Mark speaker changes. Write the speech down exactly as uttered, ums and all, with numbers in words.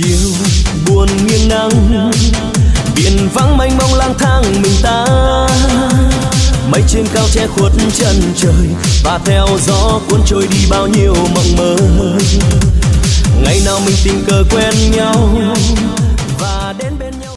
Speaker 1: chiều buồn nghiêng nắng, biển vắng mênh mông lang thang mình ta. Mây trên cao che khuất chân trời và theo gió cuốn trôi đi bao nhiêu mộng mơ. Ngày nào mình tình cờ quen nhau,